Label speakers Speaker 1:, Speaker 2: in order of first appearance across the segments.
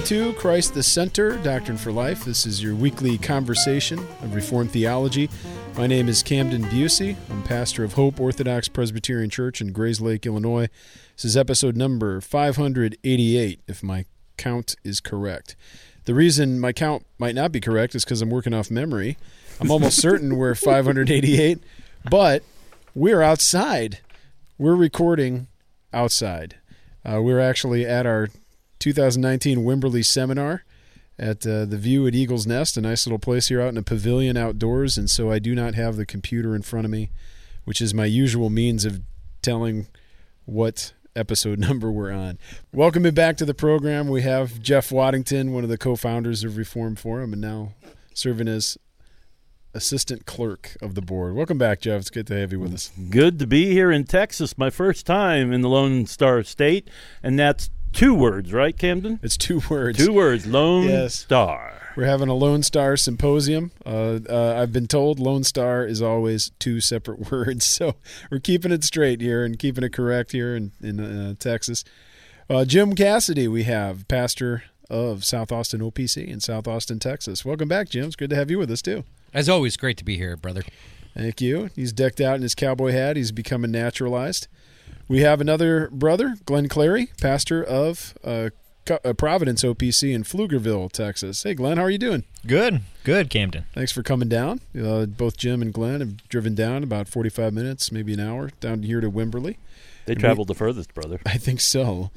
Speaker 1: to Christ the Center, Doctrine for Life. This is your weekly conversation of Reformed theology. My name is Camden Busey. I'm pastor of Hope Orthodox Presbyterian Church in Grayslake, Illinois. This is episode number 588, if my count is correct. The reason my count might not be correct is because I'm working off memory. I'm almost certain we're 588, but we're outside. We're recording outside. We're actually at our 2019 Wimberley seminar at the View at Eagle's Nest, a nice little place here out in a pavilion outdoors, and so I do not have the computer in front of me, which is my usual means of telling what episode number we're on. Welcome back to the program. We have Jeff Waddington, one of the co-founders of Reformed Forum, and now serving as assistant clerk of the board. Welcome back, Jeff. It's good to have you with us.
Speaker 2: Good to be here in Texas, my first time in the Lone Star State, and that's 2 words, right, Camden?
Speaker 1: It's 2 words.
Speaker 2: 2 words, Lone Star.
Speaker 1: We're having a Lone Star symposium. I've been told Lone Star is always 2 separate words, so we're keeping it straight here and keeping it correct here in Texas. Jim Cassidy, we have, pastor of South Austin OPC in South Austin, Texas. Welcome back, Jim. It's good to have you with us, too.
Speaker 3: As always, great to be here, brother.
Speaker 1: Thank you. He's decked out in his cowboy hat. He's becoming naturalized. We have another brother, Glenn Clary, pastor of Providence OPC in Pflugerville, Texas. Hey, Glenn, how are you doing?
Speaker 4: Good, Camden.
Speaker 1: Thanks for coming down. Both Jim and Glenn have driven down about 45 minutes, maybe an hour, down here to Wimberley.
Speaker 2: They traveled the furthest, brother.
Speaker 1: I think so.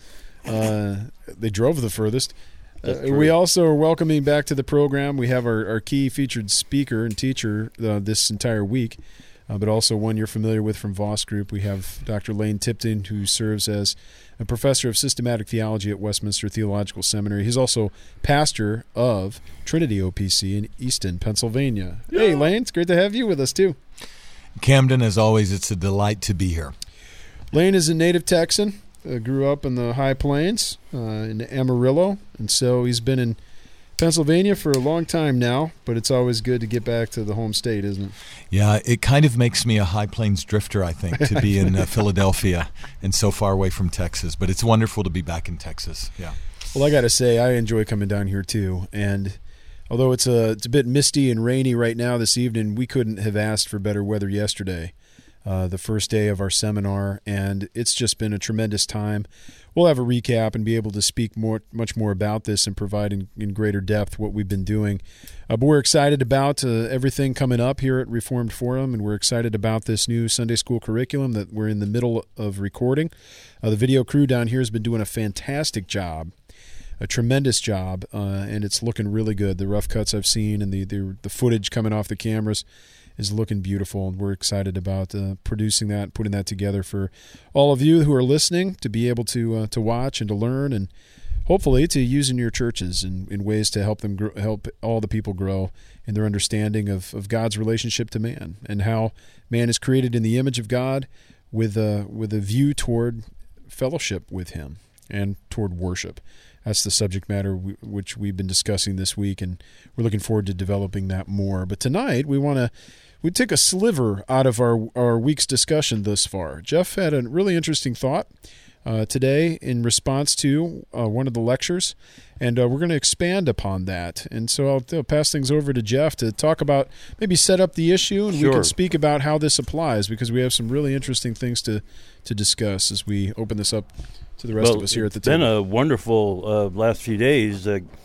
Speaker 1: They drove the furthest. We also are welcoming back to the program. We have our key featured speaker and teacher this entire week, but also one you're familiar with from Voss Group. We have Dr. Lane Tipton, who serves as a professor of systematic theology at Westminster Theological Seminary. He's also pastor of Trinity OPC in Easton, Pennsylvania. Yeah. Hey, Lane, it's great to have you with us, too.
Speaker 4: Camden, as always, it's a delight to be here.
Speaker 1: Lane is a native Texan. Grew up in the High Plains in Amarillo, and so he's been in Pennsylvania for a long time now, but it's always good to get back to the home state, isn't it?
Speaker 4: Yeah, it kind of makes me a High Plains drifter, I think, to be in Philadelphia and so far away from Texas, but it's wonderful to be back in Texas. Yeah.
Speaker 1: Well, I got to say, I enjoy coming down here too, and although it's a bit misty and rainy right now this evening, we couldn't have asked for better weather yesterday. The first day of our seminar, and it's just been a tremendous time. We'll have a recap and be able to speak much more about this and provide in greater depth what we've been doing. But we're excited about everything coming up here at Reformed Forum, and we're excited about this new Sunday school curriculum that we're in the middle of recording. The video crew down here has been doing a fantastic job, a tremendous job, and it's looking really good. The rough cuts I've seen and the footage coming off the cameras is looking beautiful, and we're excited about producing that, putting that together for all of you who are listening to be able to watch and to learn, and hopefully to use in your churches in ways to help them help all the people grow in their understanding of God's relationship to man and how man is created in the image of God with a view toward fellowship with Him and toward worship. That's the subject matter which we've been discussing this week, and we're looking forward to developing that more. But tonight we take a sliver out of our week's discussion thus far. Jeff had a really interesting thought today in response to one of the lectures, and we're going to expand upon that. And so I'll pass things over to Jeff to talk about, maybe set up the issue, and
Speaker 2: Sure.
Speaker 1: we can speak about how this applies, because we have some really interesting things to discuss as we open this up to the rest of us here at the table.
Speaker 2: It's been a wonderful last few days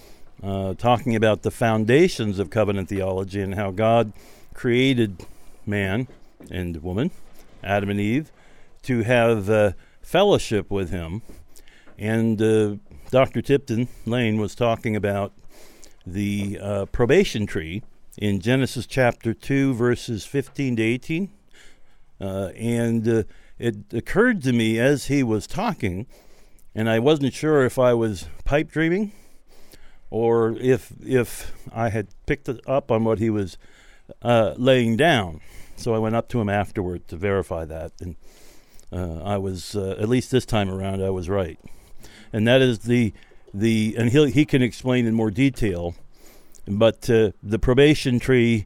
Speaker 2: talking about the foundations of covenant theology and how God created man and woman, Adam and Eve, to have fellowship with Him. And Dr. Tipton Lane was talking about the probation tree in Genesis chapter 2, verses 15 to 18. And it occurred to me as he was talking, and I wasn't sure if I was pipe dreaming or if I had picked up on what he was laying down. So I went up to him afterward to verify that, and I was, at least this time around, I was right. And that is and he can explain in more detail, but the probation tree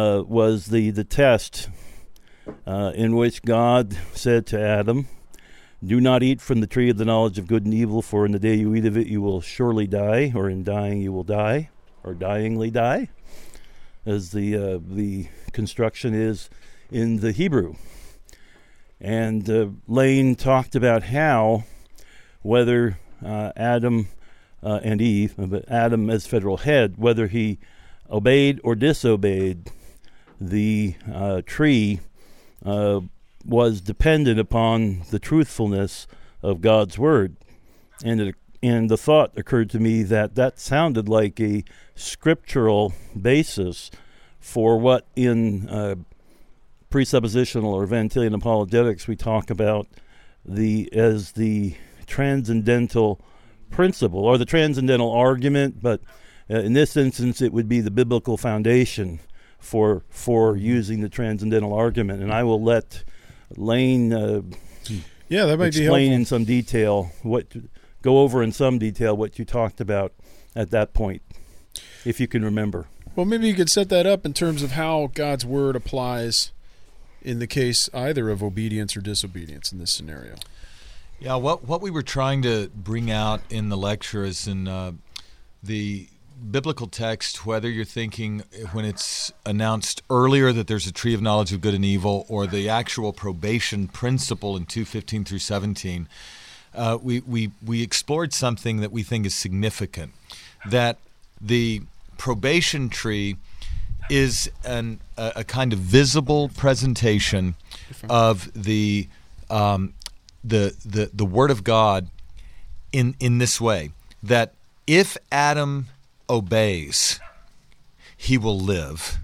Speaker 2: was the test in which God said to Adam, Do not eat from the tree of the knowledge of good and evil, for in the day you eat of it you will surely die, or in dying you will die, or dyingly die, as the construction is in the Hebrew. And Lane talked about how whether Adam and Eve, but Adam as federal head, whether he obeyed or disobeyed the tree was dependent upon the truthfulness of God's word. And the thought occurred to me that sounded like a scriptural basis for what in presuppositional or Van Tillian apologetics we talk about as the transcendental principle or the transcendental argument, but in this instance it would be the biblical foundation for using the transcendental argument. And I will let Lane
Speaker 1: that might
Speaker 2: explain
Speaker 1: be
Speaker 2: in some detail go over in some detail what you talked about at that point, if you can remember.
Speaker 1: Well, maybe you could set that up in terms of how God's word applies in the case either of obedience or disobedience in this scenario.
Speaker 4: Yeah, what we were trying to bring out in the lecture is in the biblical text, whether you're thinking when it's announced earlier that there's a tree of knowledge of good and evil, or the actual probation principle in 2:15 through 17, we explored something that we think is significant, that the probation tree is a kind of visible presentation of the Word of God in this way, that if Adam obeys, he will live,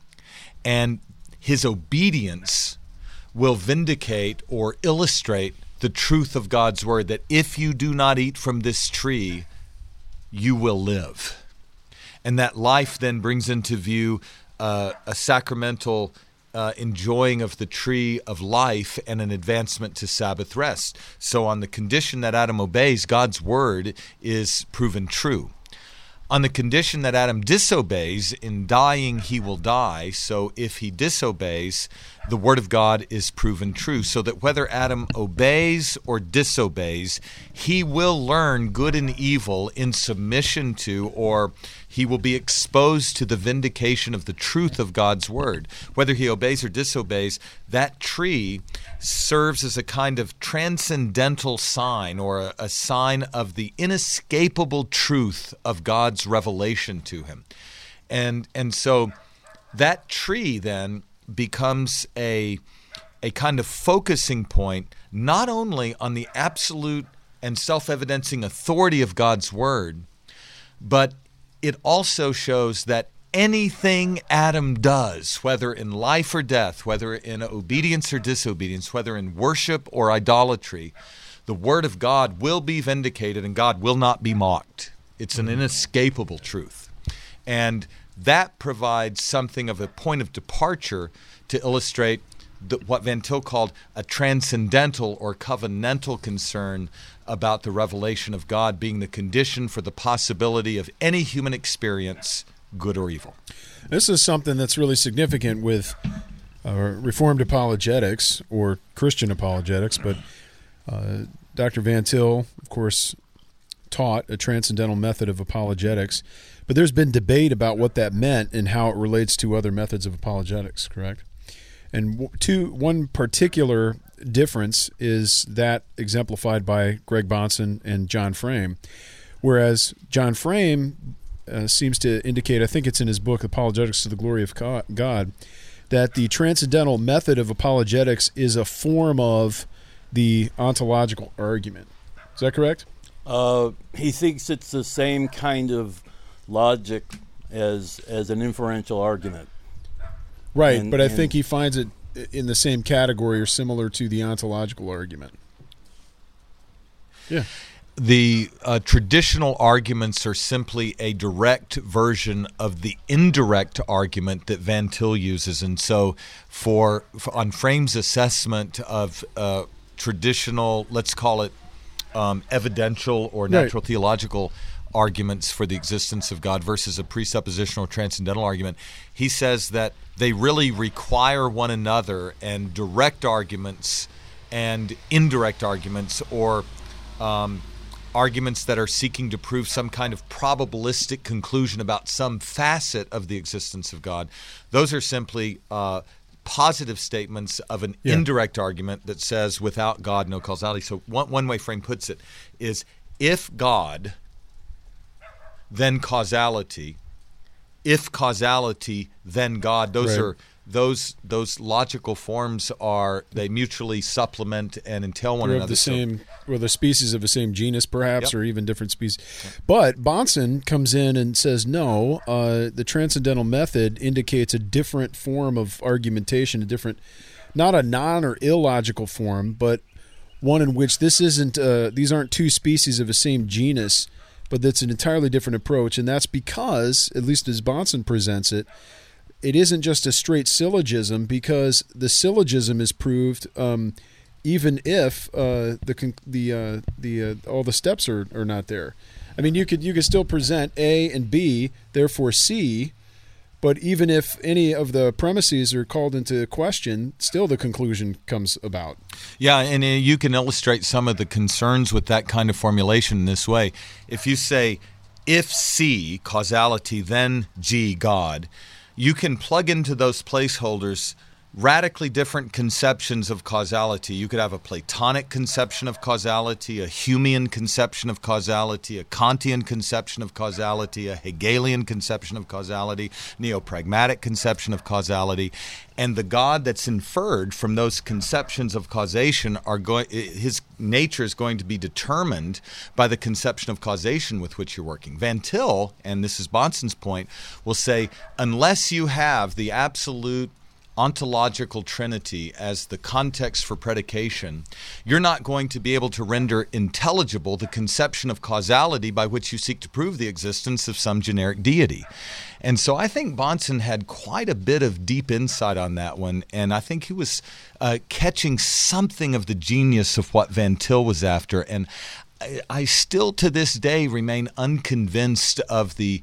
Speaker 4: and his obedience will vindicate or illustrate the truth of God's word, that if you do not eat from this tree, you will live. And that life then brings into view a sacramental enjoying of the tree of life and an advancement to Sabbath rest. So on the condition that Adam obeys, God's word is proven true. On the condition that Adam disobeys, in dying he will die. So if he disobeys, the word of God is proven true. So that whether Adam obeys or disobeys, he will learn good and evil in submission to, or he will be exposed to the vindication of the truth of God's word. Whether he obeys or disobeys, that tree serves as a kind of transcendental sign, or a sign of the inescapable truth of God's revelation to him. And so that tree then becomes a kind of focusing point, not only on the absolute and self-evidencing authority of God's word, but it also shows that anything Adam does, whether in life or death, whether in obedience or disobedience, whether in worship or idolatry, the word of God will be vindicated and God will not be mocked. It's an inescapable truth. And that provides something of a point of departure to illustrate what Van Til called a transcendental or covenantal concern about the revelation of God being the condition for the possibility of any human experience, good or evil.
Speaker 1: This is something that's really significant with Reformed apologetics or Christian apologetics, but Dr. Van Til, of course, taught a transcendental method of apologetics, but there's been debate about what that meant and how it relates to other methods of apologetics, correct? And one particular difference is that exemplified by Greg Bahnsen and John Frame, whereas John Frame seems to indicate, I think it's in his book, Apologetics to the Glory of God, that the transcendental method of apologetics is a form of the ontological argument. Is that correct?
Speaker 2: He thinks it's the same kind of logic as an inferential argument.
Speaker 1: Right, but I think he finds it in the same category or similar to the ontological argument. Yeah.
Speaker 4: The traditional arguments are simply a direct version of the indirect argument that Van Til uses. And so on Frame's assessment of traditional, let's call it evidential or natural theological arguments for the existence of God versus a presuppositional transcendental argument, he says that they really require one another, and direct arguments and indirect arguments, or arguments that are seeking to prove some kind of probabilistic conclusion about some facet of the existence of God. Those are simply positive statements of an indirect argument that says without God, no causality. So one way Frame puts it is, if God, then causality. If causality, then God. Those
Speaker 1: Right.
Speaker 4: are those logical forms they mutually supplement and entail one
Speaker 1: They're
Speaker 4: another.
Speaker 1: of the same, or the species of the same genus, perhaps,
Speaker 4: Yep.
Speaker 1: or even different species. But Bahnsen comes in and says, no, the transcendental method indicates a different form of argumentation, not a non or illogical form, but one in which these aren't two species of the same genus, but that's an entirely different approach. And that's because, at least as Bahnsen presents it, it isn't just a straight syllogism, because the syllogism is proved even if all the steps are not there. I mean, you could still present A and B, therefore C, but even if any of the premises are called into question, still the conclusion comes about.
Speaker 4: Yeah, and you can illustrate some of the concerns with that kind of formulation in this way. If you say, if C, causality, then G, God, you can plug into those placeholders radically different conceptions of causality. You could have a Platonic conception of causality, a Humean conception of causality, a Kantian conception of causality, a Hegelian conception of causality, neo-pragmatic conception of causality. And the God that's inferred from those conceptions of causation his nature is going to be determined by the conception of causation with which you're working. Van Til, and this is Bahnsen's point, will say, unless you have the absolute ontological trinity as the context for predication, you're not going to be able to render intelligible the conception of causality by which you seek to prove the existence of some generic deity. And so I think Bahnsen had quite a bit of deep insight on that one, and I think he was catching something of the genius of what Van Til was after. And I still to this day remain unconvinced of the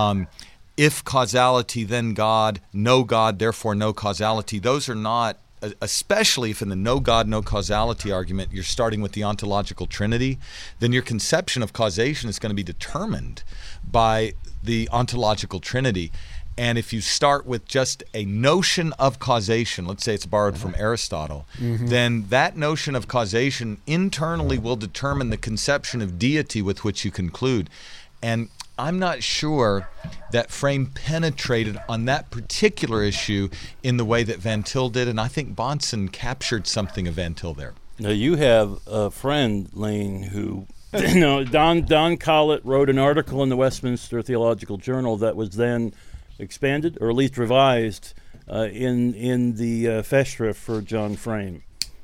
Speaker 4: if causality, then God, no God, therefore no causality. Those are not, especially if in the no God, no causality argument you're starting with the ontological trinity, then your conception of causation is going to be determined by the ontological trinity. And if you start with just a notion of causation, let's say it's borrowed from Aristotle, then that notion of causation internally will determine the conception of deity with which you conclude. And I'm not sure that Frame penetrated on that particular issue in the way that Van Til did, and I think Bahnsen captured something of Van Til there.
Speaker 2: Now, you have a friend, Lane, who, Don Collett wrote an article in the Westminster Theological Journal that was then expanded, or at least revised, in the Feshra for John Frame.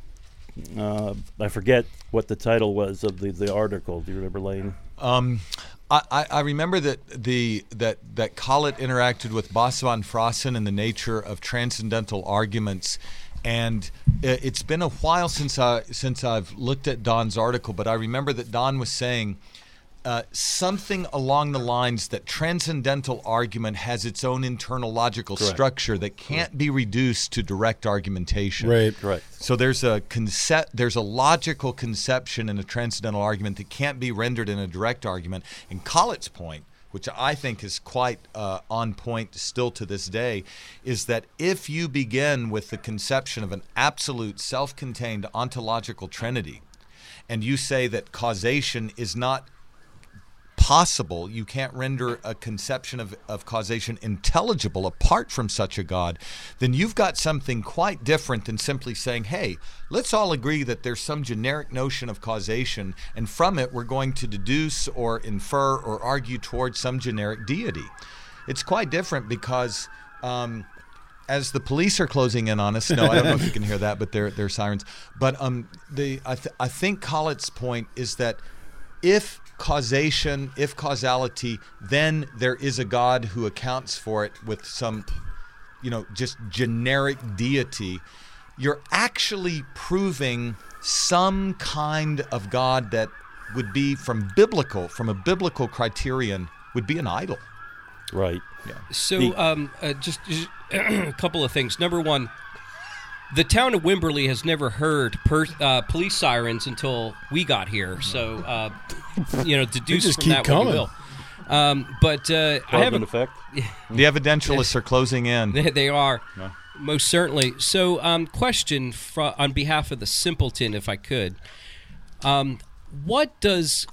Speaker 2: I forget what the title was of the article. Do you remember, Lane?
Speaker 4: I remember that Collett interacted with Bas van Fraassen in the nature of transcendental arguments, and it's been a while since I've looked at Don's article, but I remember that Don was saying something along the lines that transcendental argument has its own internal logical structure that can't be reduced to direct argumentation.
Speaker 1: Right.
Speaker 4: So there's a logical conception in a transcendental argument that can't be rendered in a direct argument. And Collett's point, which I think is quite on point still to this day, is that if you begin with the conception of an absolute self-contained ontological trinity, and you say that causation is not possible, you can't render a conception of causation intelligible apart from such a God, then you've got something quite different than simply saying, hey, let's all agree that there's some generic notion of causation, and from it we're going to deduce or infer or argue towards some generic deity. It's quite different because as the police are closing in on us, no, I don't know if you can hear that, but they're sirens. But I think Collett's point is that if causality, then there is a God who accounts for it with some, just generic deity. You're actually proving some kind of God that would be from a biblical criterion, would be an idol.
Speaker 2: Right.
Speaker 3: Yeah. So just a couple of things. Number one,
Speaker 5: The town of Wimberley has never heard police sirens until we got here. So, deduce
Speaker 1: just
Speaker 5: from that
Speaker 1: keep
Speaker 5: what you
Speaker 1: coming.
Speaker 5: will. I have
Speaker 2: Carbon effect.
Speaker 4: The evidentialists are closing in.
Speaker 5: They are, most certainly. So, question on behalf of the simpleton, if I could. What does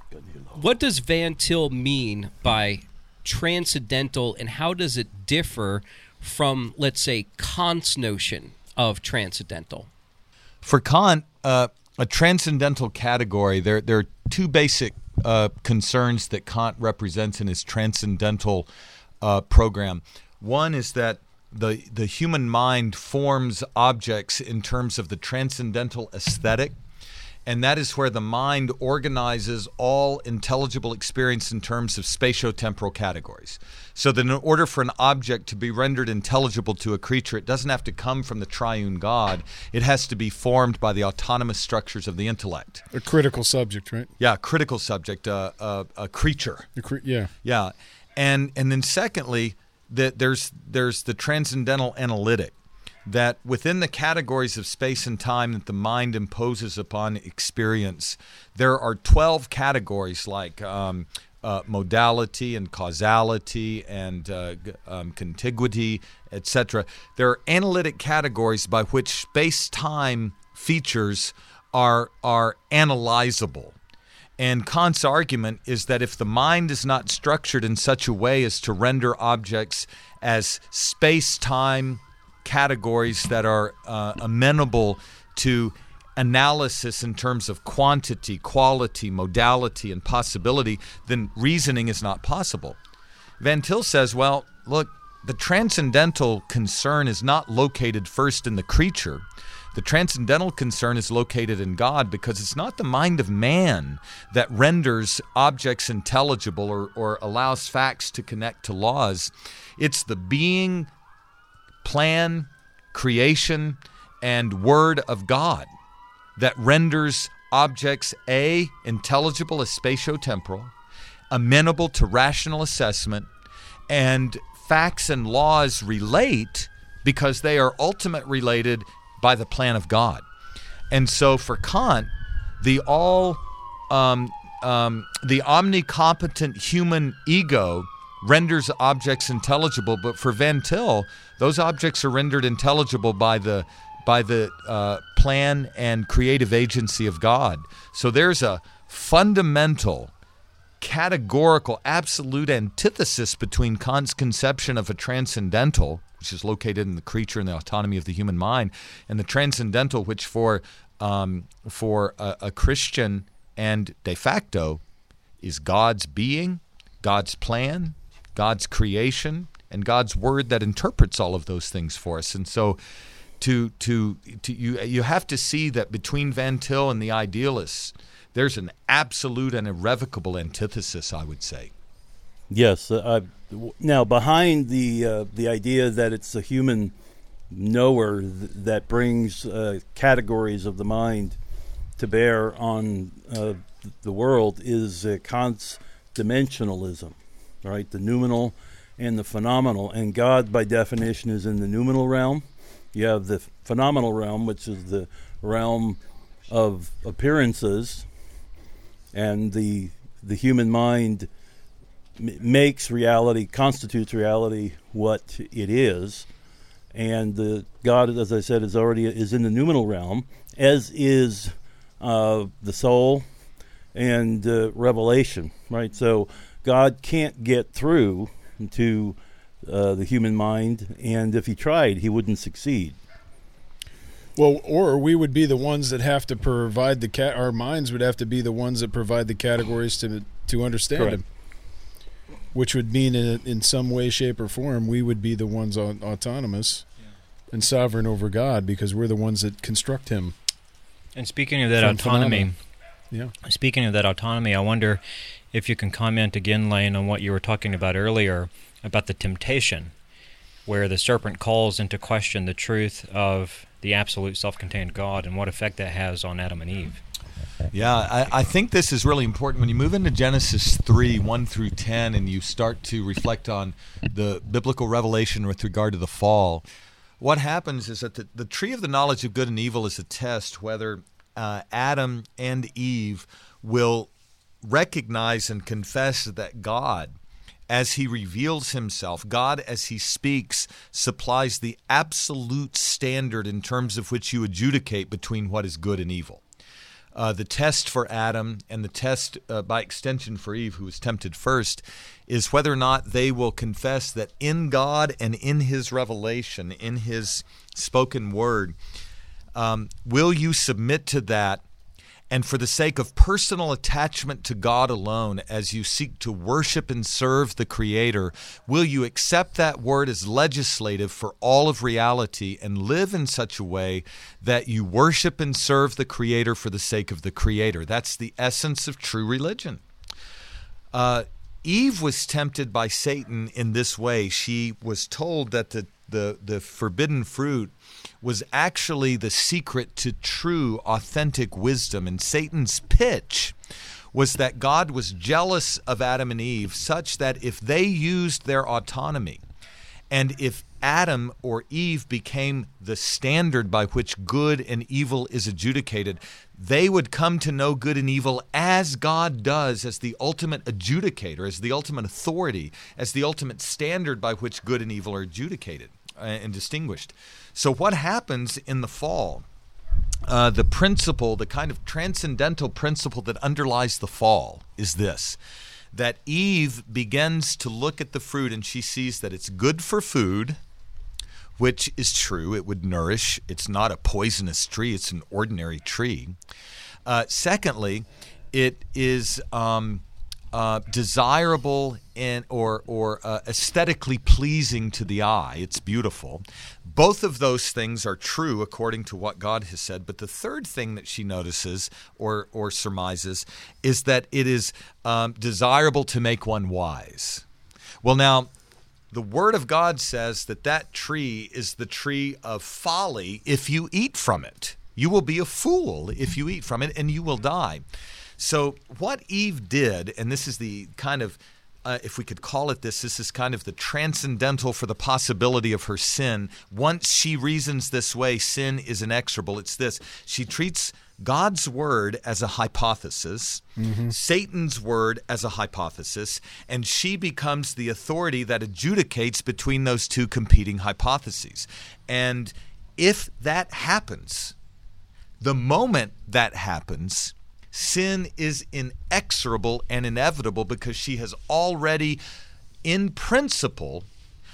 Speaker 5: Van Til mean by transcendental, and how does it differ from, let's say, Kant's notion of transcendental?
Speaker 4: For Kant, a transcendental category, there are two basic concerns that Kant represents in his transcendental program. One is that the human mind forms objects in terms of the transcendental aesthetic, and that is where the mind organizes all intelligible experience in terms of spatiotemporal categories. So that in order for an object to be rendered intelligible to a creature, it doesn't have to come from the triune God. It has to be formed by the autonomous structures of the intellect.
Speaker 1: A critical subject, right?
Speaker 4: Yeah, critical subject, a creature.
Speaker 1: Yeah.
Speaker 4: Yeah, and then secondly, that there's the transcendental analytic, that within the categories of space and time that the mind imposes upon experience, there are 12 categories like modality and causality and contiguity, etc. There are analytic categories by which space-time features are analyzable. And Kant's argument is that if the mind is not structured in such a way as to render objects as space-time categories that are amenable to analysis in terms of quantity, quality, modality, and possibility, then reasoning is not possible. Van Til says, well, look, the transcendental concern is not located first in the creature. The transcendental concern is located in God, because it's not the mind of man that renders objects intelligible or allows facts to connect to laws. It's the being, plan, creation, and word of God that renders objects A, intelligible as spatiotemporal, amenable to rational assessment, and facts and laws relate because they are ultimate related by the plan of God. And so for Kant, the omnicompetent human ego renders objects intelligible, but for Van Til, those objects are rendered intelligible by the plan and creative agency of God. So there's a fundamental, categorical, absolute antithesis between Kant's conception of a transcendental, which is located in the creature and the autonomy of the human mind, and the transcendental, which for a Christian and de facto is God's being, God's plan, God's creation, and God's word that interprets all of those things for us. And so you have to see that between Van Til and the idealists, there's an absolute and irrevocable antithesis, I would say.
Speaker 2: Yes. Now, behind the idea that it's the human knower that brings categories of the mind to bear on the world is Kant's dimensionalism, right? The noumenal and the phenomenal. And God, by definition, is in the noumenal realm. You have the phenomenal realm, which is the realm of appearances, and the human mind makes reality, constitutes reality what it is. And God, as I said, is in the noumenal realm, as is the soul and revelation, right? So God can't get through to the human mind, and if he tried, he wouldn't succeed.
Speaker 1: Well, or we would be the ones that have to provide our minds would have to be the ones that provide the categories to understand
Speaker 2: Correct.
Speaker 1: him, which would mean in some way, shape, or form we would be the ones autonomous and sovereign over God, because we're the ones that construct him.
Speaker 3: And speaking of that autonomy, I wonder if you can comment again, Lane, on what you were talking about earlier about the temptation, where the serpent calls into question the truth of the absolute self-contained God and what effect that has on Adam and Eve.
Speaker 4: Yeah, I think this is really important. When you move into Genesis 3, 1 through 10, and you start to reflect on the biblical revelation with regard to the fall, what happens is that the tree of the knowledge of good and evil is a test whether Adam and Eve will recognize and confess that God, as he reveals himself, God, as he speaks, supplies the absolute standard in terms of which you adjudicate between what is good and evil. The test for Adam and the test, by extension, for Eve, who was tempted first, is whether or not they will confess that in God and in his revelation, in his spoken word, will you submit to that, and for the sake of personal attachment to God alone, as you seek to worship and serve the Creator, will you accept that word as legislative for all of reality and live in such a way that you worship and serve the Creator for the sake of the Creator? That's the essence of true religion. Eve was tempted by Satan in this way. She was told that the forbidden fruit was actually the secret to true, authentic wisdom. And Satan's pitch was that God was jealous of Adam and Eve such that if they used their autonomy, and if Adam or Eve became the standard by which good and evil is adjudicated, they would come to know good and evil as God does, as the ultimate adjudicator, as the ultimate authority, as the ultimate standard by which good and evil are adjudicated and distinguished. So what happens in the fall, the principle, the kind of transcendental principle that underlies the fall is this, that Eve begins to look at the fruit and she sees that it's good for food, which is true. It would nourish. It's not a poisonous tree. It's an ordinary tree. Secondly, it is desirable and or aesthetically pleasing to the eye. It's beautiful. Both of those things are true according to what God has said. But the third thing that she notices or surmises is that it is desirable to make one wise. Well, now, the Word of God says that that tree is the tree of folly if you eat from it. You will be a fool if you eat from it, and you will die. So what Eve did, and this is the kind of, if we could call it this is kind of the transcendental for the possibility of her sin. Once she reasons this way, sin is inexorable. It's this. She treats God's word as a hypothesis, Satan's word as a hypothesis, and she becomes the authority that adjudicates between those two competing hypotheses. And if that happens, the moment that happens, sin is inexorable and inevitable because she has already, in principle,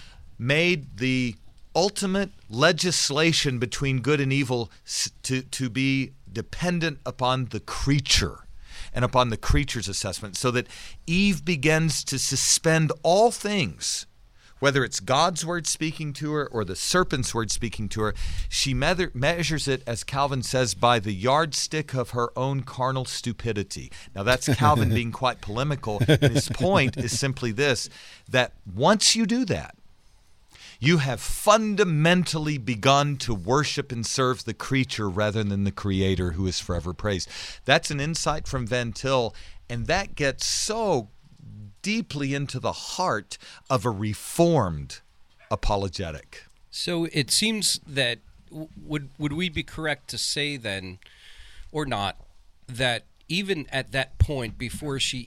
Speaker 4: made the ultimate legislation between good and evil to be dependent upon the creature and upon the creature's assessment, so that Eve begins to suspend all things, whether it's God's word speaking to her or the serpent's word speaking to her. She measures it, as Calvin says, by the yardstick of her own carnal stupidity. Now, that's Calvin being quite polemical. And his point is simply this, that once you do that, you have fundamentally begun to worship and serve the creature rather than the Creator, who is forever praised. That's an insight from Van Til, and that gets so deeply into the heart of a reformed apologetic.
Speaker 5: So it seems that would we be correct to say then, or not, that even at that point before she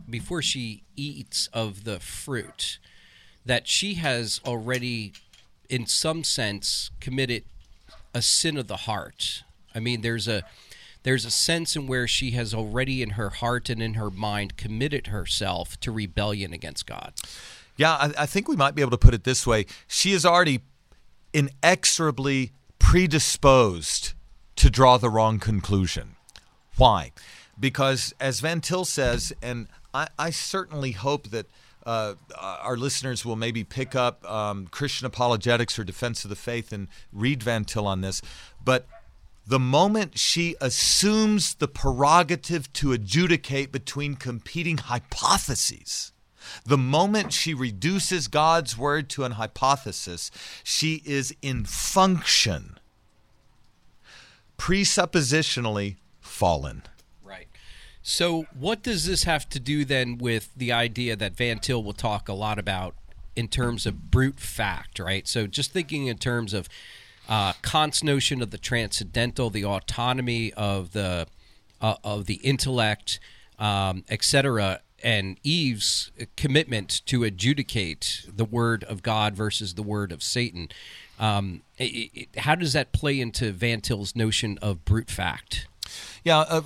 Speaker 5: eats of the fruit, that she has already, in some sense, committed a sin of the heart? I mean, there's a sense in where she has already in her heart and in her mind committed herself to rebellion against God.
Speaker 4: Yeah, I think we might be able to put it this way. She is already inexorably predisposed to draw the wrong conclusion. Why? Because, as Van Til says, and I certainly hope that our listeners will maybe pick up Christian Apologetics or Defense of the Faith and read Van Til on this, but the moment she assumes the prerogative to adjudicate between competing hypotheses, the moment she reduces God's word to an hypothesis, she is in function, presuppositionally fallen.
Speaker 5: Right. So what does this have to do then with the idea that Van Til will talk a lot about in terms of brute fact, right? So just thinking in terms of Kant's notion of the transcendental, the autonomy of the intellect, etc., and Eve's commitment to adjudicate the word of God versus the word of Satan. How does that play into Van Til's notion of brute fact?
Speaker 4: Yeah,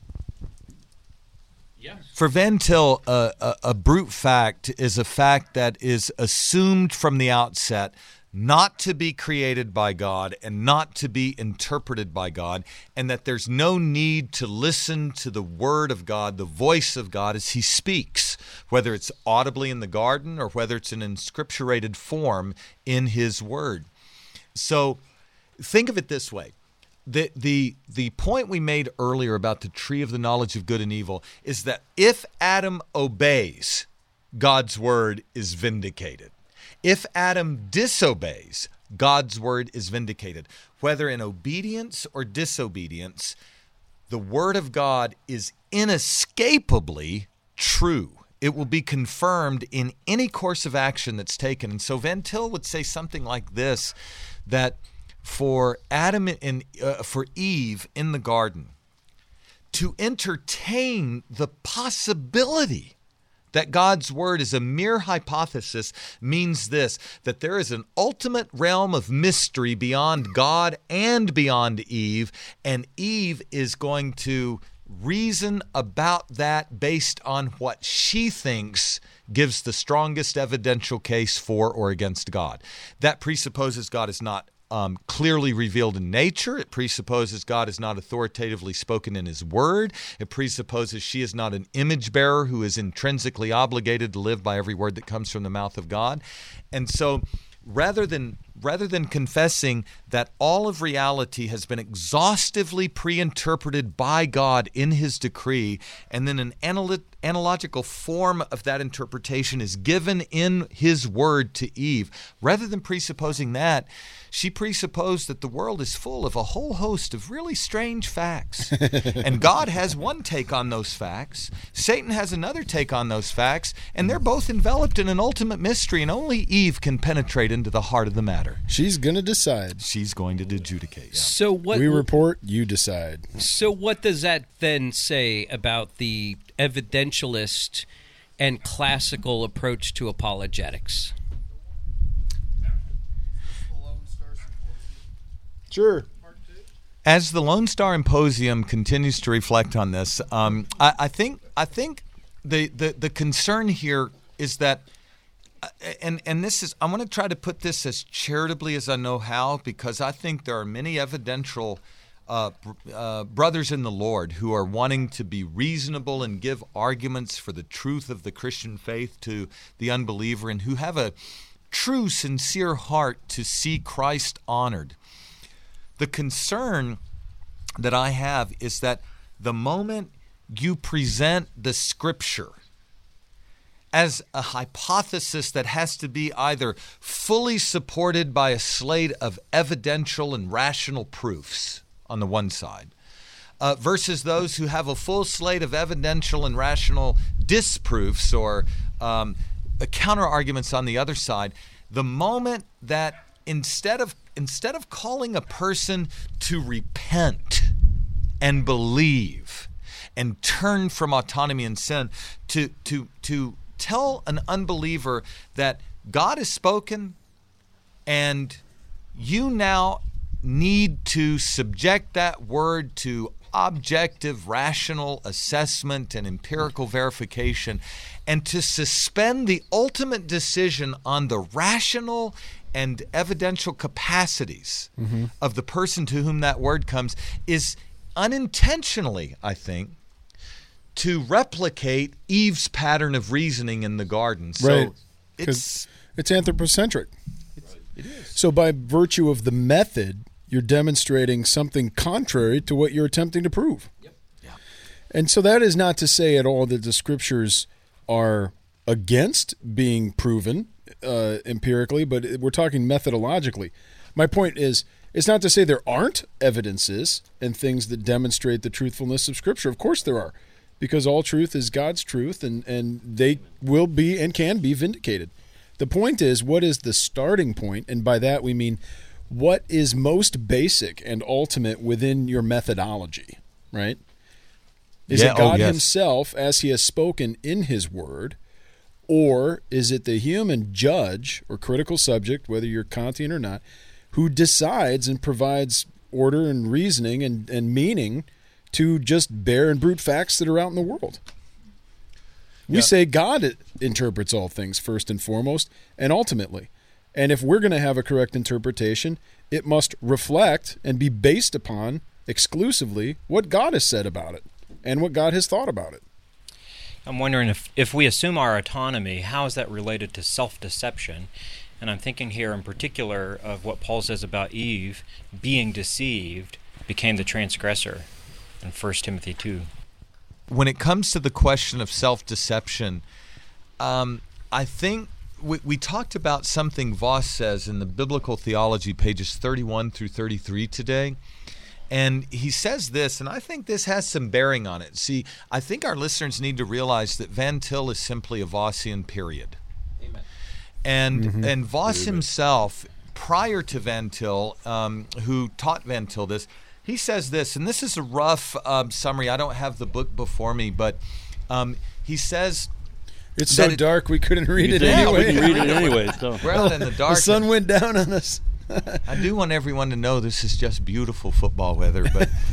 Speaker 4: for Van Til, a brute fact is a fact that is assumed from the outset not to be created by God and not to be interpreted by God, and that there's no need to listen to the word of God, the voice of God as he speaks, whether it's audibly in the garden or whether it's in inscripturated form in his word. So think of it this way. The point we made earlier about the tree of the knowledge of good and evil is that if Adam obeys, God's word is vindicated. If Adam disobeys, God's word is vindicated. Whether in obedience or disobedience, the word of God is inescapably true. It will be confirmed in any course of action that's taken. And so Van Til would say something like this, that for Adam and for Eve in the garden, to entertain the possibility that God's word is a mere hypothesis means this, that there is an ultimate realm of mystery beyond God and beyond Eve, and Eve is going to reason about that based on what she thinks gives the strongest evidential case for or against God. That presupposes God is not clearly revealed in nature. It presupposes God is not authoritatively spoken in his word. It presupposes she is not an image bearer who is intrinsically obligated to live by every word that comes from the mouth of God. And so rather than confessing that all of reality has been exhaustively pre-interpreted by God in his decree, and then an analogical form of that interpretation is given in his word to Eve, rather than presupposing that, she presupposed that the world is full of a whole host of really strange facts. And God has one take on those facts. Satan has another take on those facts. And they're both enveloped in an ultimate mystery. And only Eve can penetrate into the heart of the matter.
Speaker 1: She's going to decide.
Speaker 4: She's going to adjudicate. Yeah.
Speaker 5: So what
Speaker 1: we report, you decide.
Speaker 5: So what does that then say about the evidentialist and classical approach to apologetics?
Speaker 1: Sure.
Speaker 4: As the Lone Star Symposium continues to reflect on this, I think the concern here is that, and this is, I want to try to put this as charitably as I know how, because I think there are many evidential brothers in the Lord who are wanting to be reasonable and give arguments for the truth of the Christian faith to the unbeliever, and who have a true, sincere heart to see Christ honored. The concern that I have is that the moment you present the Scripture as a hypothesis that has to be either fully supported by a slate of evidential and rational proofs on the one side, versus those who have a full slate of evidential and rational disproofs or counter arguments on the other side, the moment that instead of calling a person to repent and believe and turn from autonomy and sin, to tell an unbeliever that God has spoken and you now need to subject that word to objective, rational assessment and empirical verification, and to suspend the ultimate decision on the rational and evidential capacities of the person to whom that word comes, is unintentionally, I think, to replicate Eve's pattern of reasoning in the garden. So
Speaker 1: right. It's anthropocentric.
Speaker 4: It is.
Speaker 1: So by virtue of the method, you're demonstrating something contrary to what you're attempting to prove.
Speaker 5: Yep.
Speaker 4: Yeah.
Speaker 1: And so that is not to say at all that the Scriptures are against being proven empirically, but we're talking methodologically. My point is, it's not to say there aren't evidences and things that demonstrate the truthfulness of Scripture. Of course there are, because all truth is God's truth, and they will be and can be vindicated. The point is, what is the starting point? And by that we mean, what is most basic and ultimate within your methodology, right? Is it God himself as he has spoken in his word, or is it the human judge or critical subject, whether you're Kantian or not, who decides and provides order and reasoning and meaning to just bare and brute facts that are out in the world? We say God interprets all things first and foremost and ultimately. And if we're going to have a correct interpretation, it must reflect and be based upon exclusively what God has said about it and what God has thought about it.
Speaker 3: I'm wondering if we assume our autonomy, how is that related to self-deception? And I'm thinking here in particular of what Paul says about Eve being deceived became the transgressor in 1 Timothy 2.
Speaker 4: When it comes to the question of self-deception, I think we talked about something Voss says in the Biblical Theology, pages 31 through 33 today. And he says this, and I think this has some bearing on it. See, I think our listeners need to realize that Van Til is simply a Vossian, period. Amen. And Voss himself, prior to Van Til, who taught Van Til this, he says this, and this is a rough summary. I don't have the book before me, but he says...
Speaker 1: It's so dark we couldn't read it anyway.
Speaker 2: We can read it anyway. So.
Speaker 4: We're out in the dark.
Speaker 1: The sun went down on us.
Speaker 4: I do want everyone to know this is just beautiful football weather,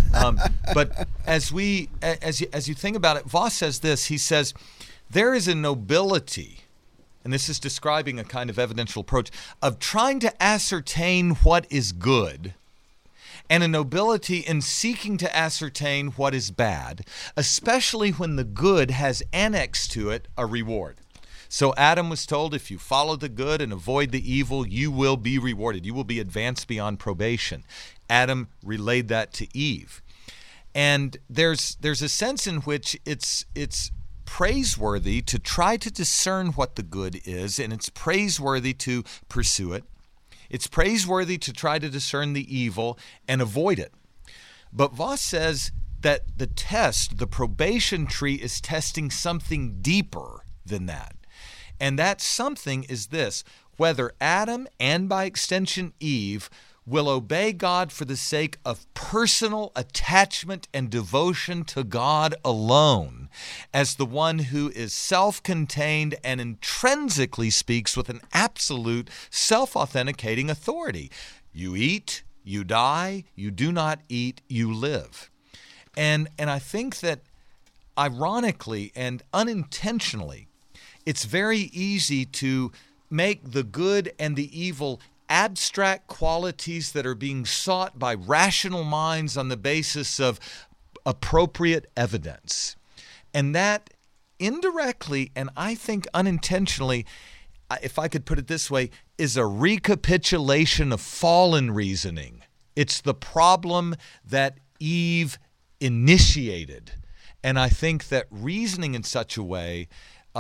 Speaker 4: but as you think about it, Voss says this. He says there is a nobility, and this is describing a kind of evidential approach of trying to ascertain what is good, and a nobility in seeking to ascertain what is bad, especially when the good has annexed to it a reward. So Adam was told, if you follow the good and avoid the evil, you will be rewarded. You will be advanced beyond probation. Adam relayed that to Eve. And there's a sense in which it's praiseworthy to try to discern what the good is, and it's praiseworthy to pursue it. It's praiseworthy to try to discern the evil and avoid it. But Voss says that the test, the probation tree, is testing something deeper than that. And that something is this: whether Adam, and by extension Eve, will obey God for the sake of personal attachment and devotion to God alone, as the one who is self-contained and intrinsically speaks with an absolute self-authenticating authority. You eat, you die; you do not eat, you live. And I think that ironically and unintentionally, it's very easy to make the good and the evil abstract qualities that are being sought by rational minds on the basis of appropriate evidence. And that indirectly, and I think unintentionally, if I could put it this way, is a recapitulation of fallen reasoning. It's the problem that Eve initiated. And I think that reasoning in such a way,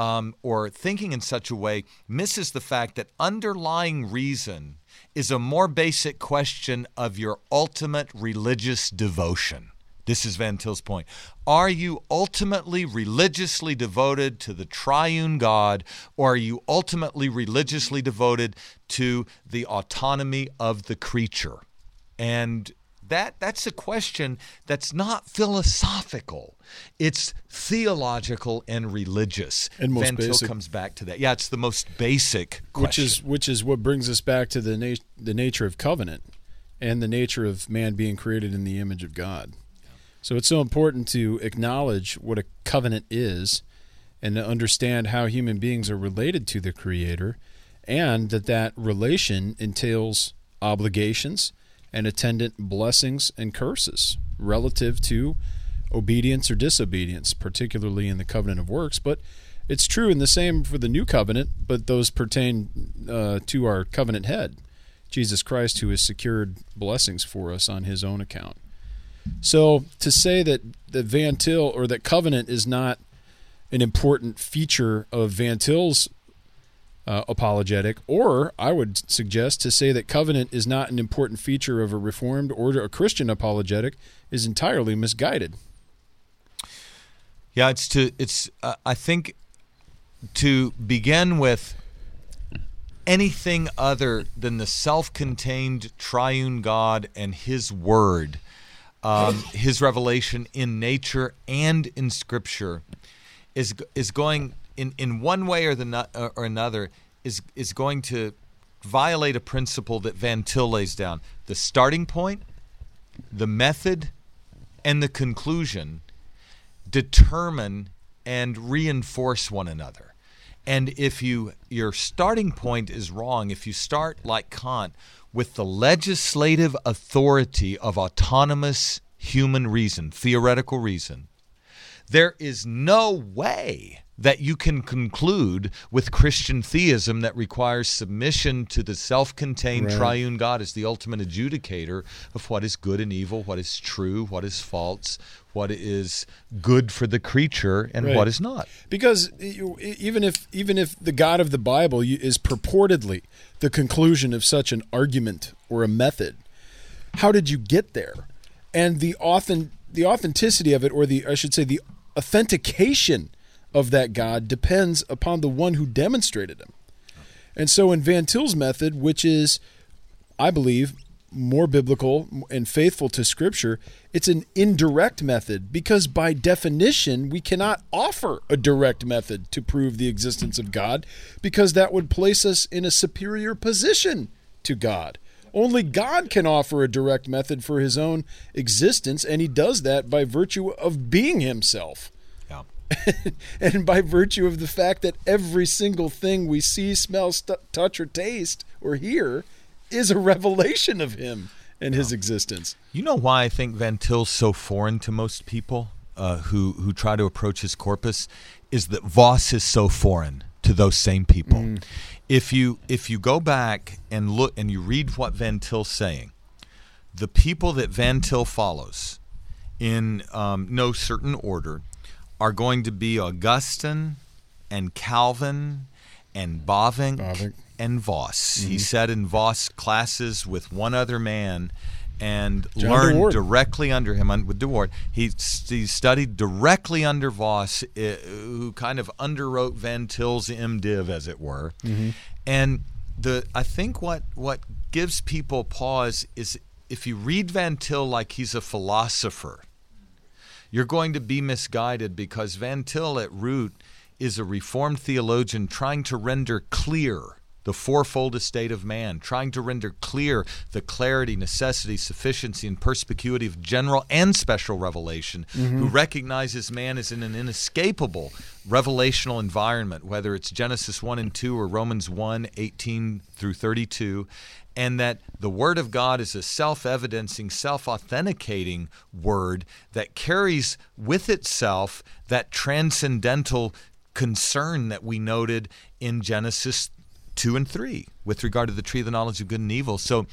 Speaker 4: or thinking in such a way, misses the fact that underlying reason is a more basic question of your ultimate religious devotion. This is Van Til's point. Are you ultimately religiously devoted to the triune God, or are you ultimately religiously devoted to the autonomy of the creature? And that's a question that's not philosophical. It's theological and religious.
Speaker 1: And most
Speaker 4: Van Til
Speaker 1: basic.
Speaker 4: comes back to that. Yeah, it's the most basic question.
Speaker 1: Which is what brings us back to the nature of covenant and the nature of man being created in the image of God. So it's so important to acknowledge what a covenant is and to understand how human beings are related to the Creator, and that relation entails obligations and attendant blessings and curses relative to obedience or disobedience, particularly in the covenant of works. But it's true in the same for the new covenant, but those pertain to our covenant head, Jesus Christ, who has secured blessings for us on his own account. So to say that Van Til, or that covenant, is not an important feature of Van Til's apologetic, or I would suggest to say that covenant is not an important feature of a Reformed or a Christian apologetic, is entirely misguided.
Speaker 4: Yeah, I think to begin with, anything other than the self-contained triune God and His Word, His revelation in nature and in Scripture, is going in one way or another is going to violate a principle that Van Til lays down. The starting point, the method, and the conclusion determine and reinforce one another. And if your starting point is wrong, if you start like Kant with the legislative authority of autonomous human reason, theoretical reason, there is no way that you can conclude with Christian theism that requires submission to the self-contained triune God as the ultimate adjudicator of what is good and evil, what is true, what is false, what is good for the creature, and what is not.
Speaker 1: Because even if the God of the Bible is purportedly the conclusion of such an argument or a method, how did you get there? And the authenticity of it, or the authentication of that God depends upon the one who demonstrated him. And so in Van Til's method, which is, I believe, more biblical and faithful to Scripture, it's an indirect method, because by definition we cannot offer a direct method to prove the existence of God, because that would place us in a superior position to God. Only God can offer a direct method for his own existence, and he does that by virtue of being himself.
Speaker 4: Yeah.
Speaker 1: And by virtue of the fact that every single thing we see, smell, touch, or taste, or hear is a revelation of him and his existence.
Speaker 4: You know why I think Van Til's so foreign to most people who try to approach his corpus, is that Vos is so foreign to those same people. If you go back and look and you read what Van Til's saying, the people that Van Til follows in no certain order are going to be Augustine and Calvin and Bavinck and Vos. He sat in Vos classes with one other man and learned directly under him, with De Woord. He studied directly under Vos, who kind of underwrote Van Til's MDiv, as it were. And I think what gives people pause is if you read Van Til like he's a philosopher, you're going to be misguided, because Van Til at root is a Reformed theologian trying to render clear the fourfold estate of man, trying to render clear the clarity, necessity, sufficiency, and perspicuity of general and special revelation, who recognizes man as in an inescapable revelational environment, whether it's Genesis 1 and 2 or Romans 1, 18 through 32, and that the Word of God is a self-evidencing, self-authenticating Word that carries with itself that transcendental concern that we noted in Genesis 2 and 3 with regard to the tree of the knowledge of good and evil. So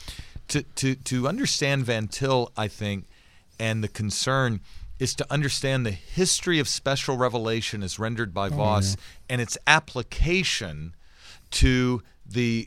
Speaker 4: to understand Van Til, I think, and the concern is to understand the history of special revelation as rendered by Vos and its application to the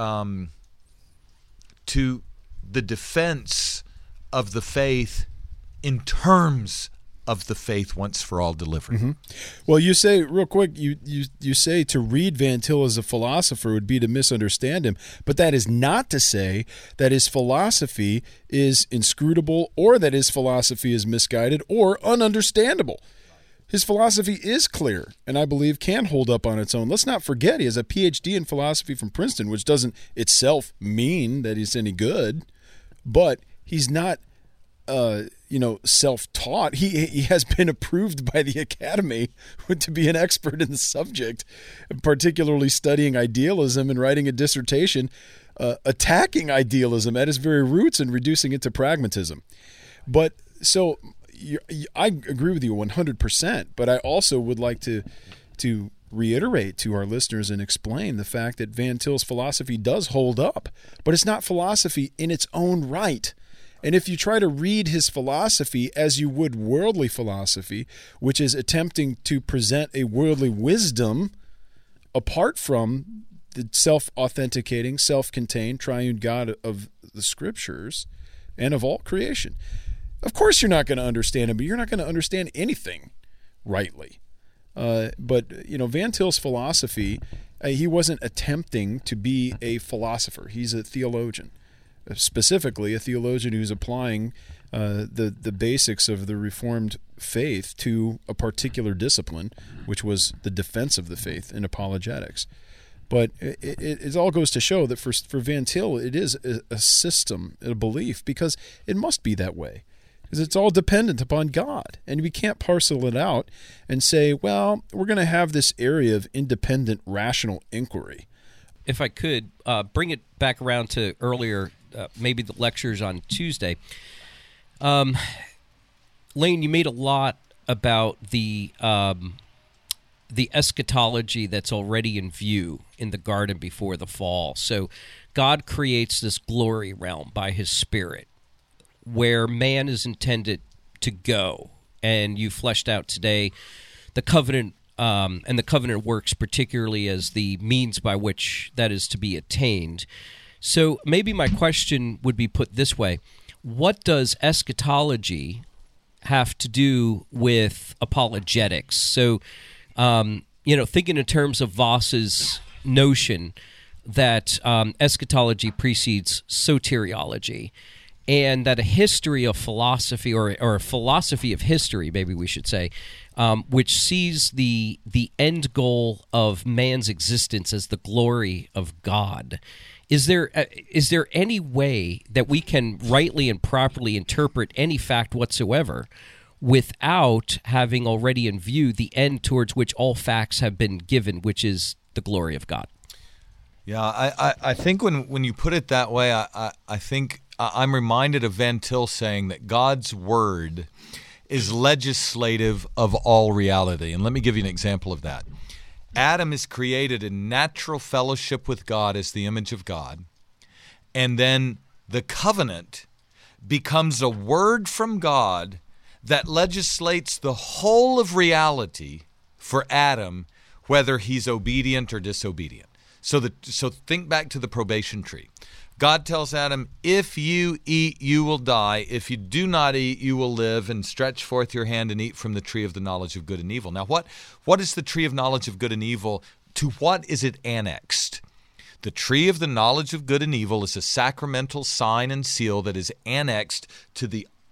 Speaker 4: defense of the faith in terms of the faith once for all delivered.
Speaker 1: Well, you say, real quick, you say to read Van Til as a philosopher would be to misunderstand him, but that is not to say that his philosophy is inscrutable, or that his philosophy is misguided or ununderstandable. His philosophy is clear, and I believe can hold up on its own. Let's not forget he has a PhD in philosophy from Princeton, which doesn't itself mean that he's any good, but he's not self-taught. He has been approved by the Academy to be an expert in the subject, particularly studying idealism and writing a dissertation attacking idealism at its very roots and reducing it to pragmatism. But so I agree with you 100%, but I also would like to reiterate to our listeners and explain the fact that Van Til's philosophy does hold up, but it's not philosophy in its own right. And if you try to read his philosophy as you would worldly philosophy, which is attempting to present a worldly wisdom apart from the self-authenticating, self-contained, triune God of the Scriptures and of all creation, of course you're not going to understand him, but you're not going to understand anything rightly. But Van Til's philosophy, he wasn't attempting to be a philosopher. He's a theologian, specifically a theologian who's applying the basics of the Reformed faith to a particular discipline, which was the defense of the faith in apologetics. But it all goes to show that for Van Til, it is a system, a belief, because it must be that way. Because it's all dependent upon God. And we can't parcel it out and say, well, we're going to have this area of independent, rational inquiry.
Speaker 5: If I could, bring it back around to earlier, maybe the lectures on Tuesday. Lane, you made a lot about the eschatology that's already in view in the garden before the fall. So God creates this glory realm by his Spirit where man is intended to go. And you fleshed out today the covenant and the covenant works particularly as the means by which that is to be attained. So maybe my question would be put this way. What does eschatology have to do with apologetics? So, thinking in terms of Voss's notion that eschatology precedes soteriology, and that a history of philosophy, or a philosophy of history, maybe we should say, which sees the end goal of man's existence as the glory of God. Is there any way that we can rightly and properly interpret any fact whatsoever without having already in view the end towards which all facts have been given, which is the glory of God?
Speaker 4: Yeah, I think when you put it that way, I think I'm reminded of Van Til saying that God's word is legislative of all reality. And let me give you an example of that. Adam is created in natural fellowship with God as the image of God. And then the covenant becomes a word from God that legislates the whole of reality for Adam, whether he's obedient or disobedient. So think back to the probation tree. God tells Adam, if you eat, you will die. If you do not eat, you will live, and stretch forth your hand and eat from the tree of the knowledge of good and evil. Now, what is the tree of knowledge of good and evil? To what is it annexed? The tree of the knowledge of good and evil is a sacramental sign and seal that is annexed to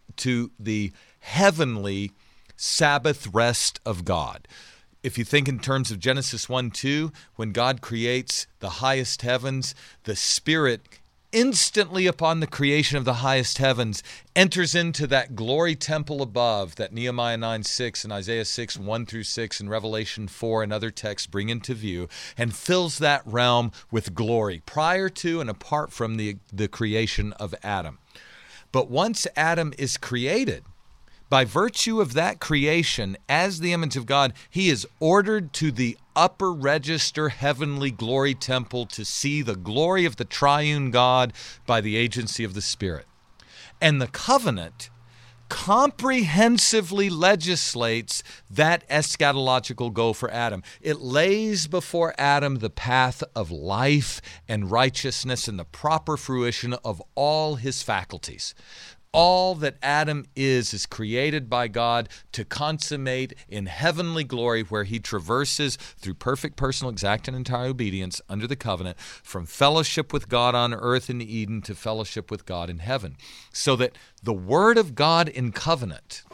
Speaker 4: the heavenly Sabbath rest of God. If you think in terms of Genesis 1:2, when God creates the highest heavens, the Spirit instantly upon the creation of the highest heavens enters into that glory temple above that Nehemiah 9:6 and Isaiah 6:1-6 and Revelation 4 and other texts bring into view, and fills that realm with glory prior to and apart from the creation of Adam. But once Adam is created, by virtue of that creation, as the image of God, he is ordered to the upper register heavenly glory temple to see the glory of the triune God by the agency of the Spirit. And the covenant comprehensively legislates that eschatological goal for Adam. It lays before Adam the path of life and righteousness and the proper fruition of all his faculties. All that Adam is created by God to consummate in heavenly glory, where he traverses through perfect personal, exact, and entire obedience under the covenant from fellowship with God on earth in Eden to fellowship with God in heaven. So that the Word of God in covenant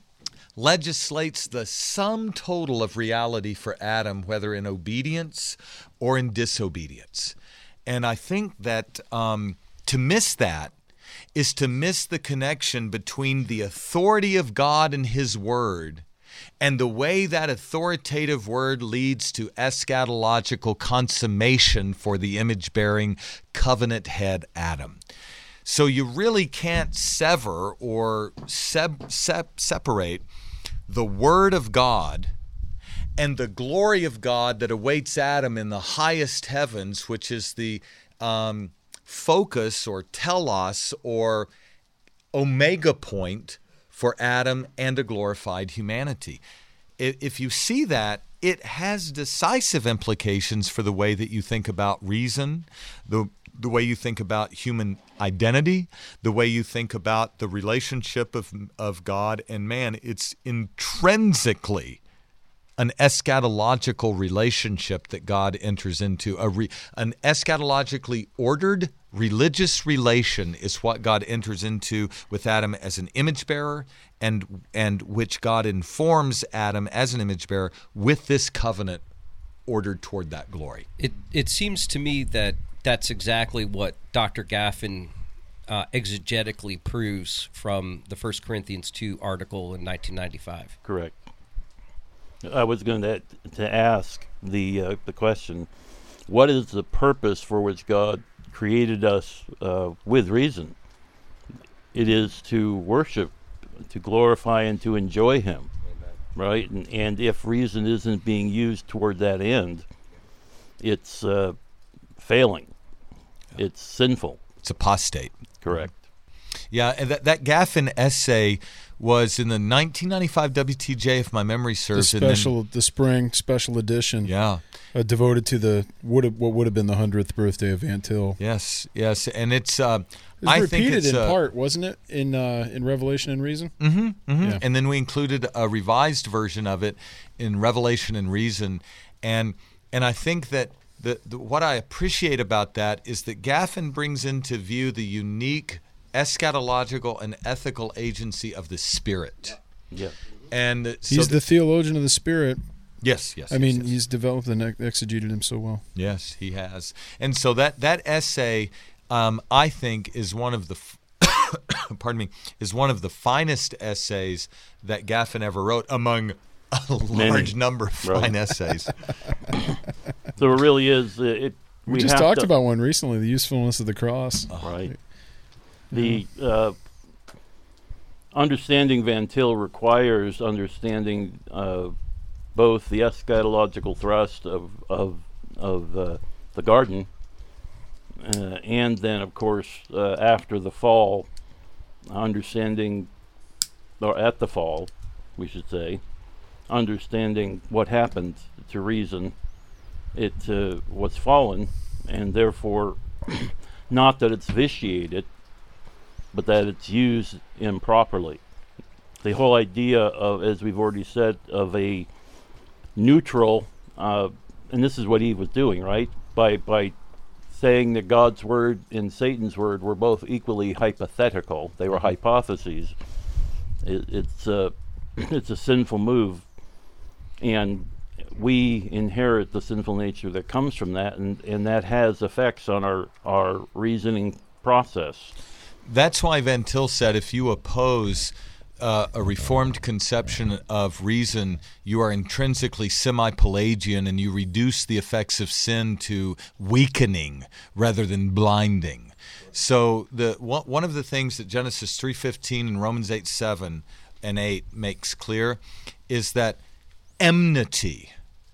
Speaker 4: legislates the sum total of reality for Adam, whether in obedience or in disobedience. And I think that to miss that is to miss the connection between the authority of God and His Word and the way that authoritative Word leads to eschatological consummation for the image-bearing covenant head Adam. So you really can't sever or separate the Word of God and the glory of God that awaits Adam in the highest heavens, which is the focus or telos or omega point for Adam and a glorified humanity. If you see that, it has decisive implications for the way that you think about reason, the way you think about human identity, the way you think about the relationship of God and man. It's intrinsically an eschatological relationship that God enters into. An eschatologically ordered religious relation is what God enters into with Adam as an image bearer, and which God informs Adam as an image bearer with this covenant ordered toward that glory.
Speaker 5: It seems to me that that's exactly what Dr. Gaffin exegetically proves from the 1 Corinthians 2 article in 1995.
Speaker 2: Correct. I was going to ask the question, what is the purpose for which God created us with reason? It is to worship, to glorify, and to enjoy Him. Amen. Right? And if reason isn't being used toward that end, it's failing. Yeah. It's sinful.
Speaker 4: It's apostate.
Speaker 2: Correct.
Speaker 4: Yeah, and that Gaffin essay was in the 1995 WTJ, if my memory serves.
Speaker 1: The spring special edition.
Speaker 4: Yeah.
Speaker 1: Devoted to what would have been the 100th birthday of Van Til.
Speaker 4: Yes, and it's
Speaker 1: repeated in part, wasn't it, in Revelation and Reason?
Speaker 4: Mm-hmm, mm-hmm.
Speaker 1: Yeah.
Speaker 4: And then we included a revised version of it in Revelation and Reason, and I think that what I appreciate about that is that Gaffin brings into view the unique eschatological and ethical agency of the Spirit.
Speaker 2: Yeah,
Speaker 4: and
Speaker 1: he's the theologian of the Spirit.
Speaker 4: Yes.
Speaker 1: I mean, he's developed and exegeted him so well.
Speaker 4: Yes, he has. And so that essay, I think, is one of the is one of the finest essays that Gaffin ever wrote among a large number of fine essays.
Speaker 2: So it really is.
Speaker 1: We just talked about one recently, the usefulness of the cross.
Speaker 2: Right. The understanding Van Til requires understanding both the eschatological thrust of the garden, and then, of course, after the fall, understanding, or at the fall, we should say, understanding what happened to reason. It was fallen, and therefore, not that it's vitiated, but that it's used improperly. The whole idea of, as we've already said, of a neutral, and this is what Eve was doing, right? By saying that God's word and Satan's word were both equally hypothetical. They were hypotheses. It's a sinful move, and we inherit the sinful nature that comes from that, and that has effects on our reasoning process.
Speaker 4: That's why Van Til said, if you oppose a reformed conception of reason, you are intrinsically semi-Pelagian, and you reduce the effects of sin to weakening rather than blinding. So one of the things that Genesis 3:15 and Romans 8:7 and 8 makes clear is that enmity,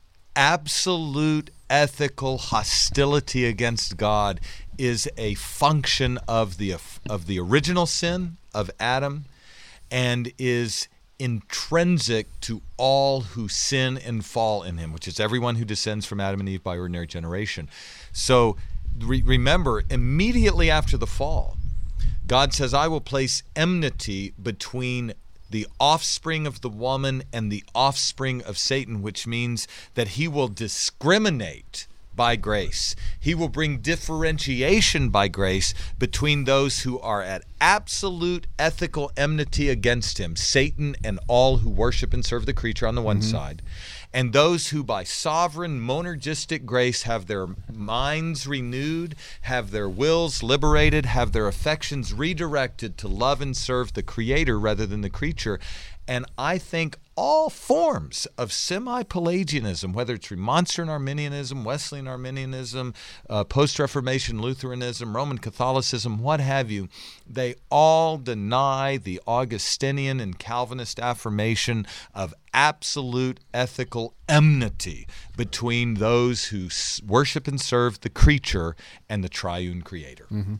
Speaker 4: absolute ethical hostility against God, is a function of the original sin of Adam, and is intrinsic to all who sin and fall in him, which is everyone who descends from Adam and Eve by ordinary generation. So remember, immediately after the fall, God says, I will place enmity between the offspring of the woman and the offspring of Satan, which means that he will discriminate by grace. He will bring differentiation by grace between those who are at absolute ethical enmity against him, Satan and all who worship and serve the creature on the one side, and those who by sovereign monergistic grace have their minds renewed, have their wills liberated, have their affections redirected to love and serve the Creator rather than the creature. And I think all forms of semi-Pelagianism, whether it's Remonstrant Arminianism, Wesleyan Arminianism, post-Reformation Lutheranism, Roman Catholicism, what have you, they all deny the Augustinian and Calvinist affirmation of absolute ethical enmity between those who worship and serve the creature and the triune Creator.
Speaker 1: Mm-hmm.